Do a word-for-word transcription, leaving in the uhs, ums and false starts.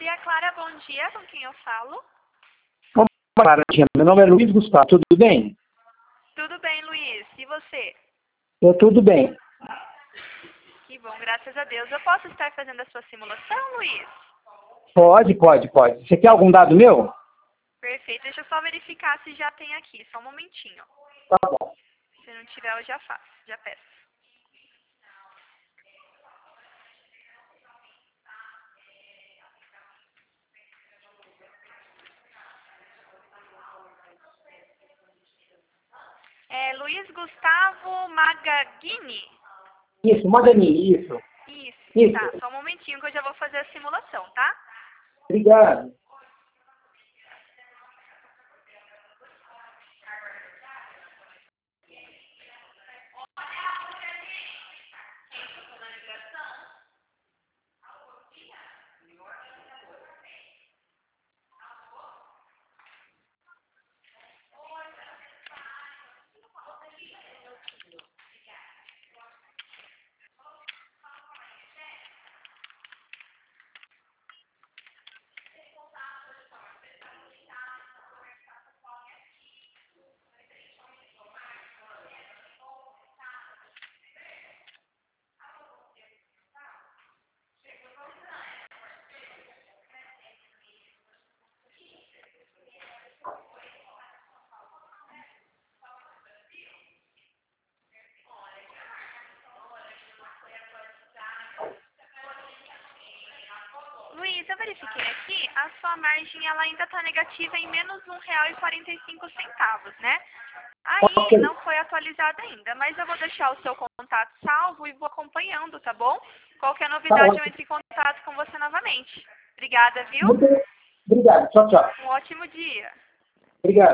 Maria Clara, bom dia. Com quem eu falo? Clara, meu nome é Luiz Gustavo, tudo bem? Tudo bem, Luiz. E você? Eu tudo bem. Que bom, graças a Deus. Eu posso estar fazendo a sua simulação, Luiz? Pode, pode, pode. Você quer algum dado meu? Perfeito. Deixa eu só verificar se já tem aqui. Só um momentinho. Tá bom. Se não tiver, eu já faço. Já peço. É Luiz Gustavo Magaghini? Isso, Magani, isso. Isso, Isso. tá. Só um momentinho que eu já vou fazer a simulação, tá? Obrigado. Luiz, eu verifiquei aqui, a sua margem ela ainda está negativa em menos um real e quarenta e cinco centavos, né? Aí Ok. não foi atualizada ainda, mas eu vou deixar o seu contato salvo e vou acompanhando, tá bom? Qualquer Tá novidade eu ótimo. entro em contato com você novamente. Obrigada, viu? Muito obrigado. Tchau, tchau. Um ótimo dia. Obrigado.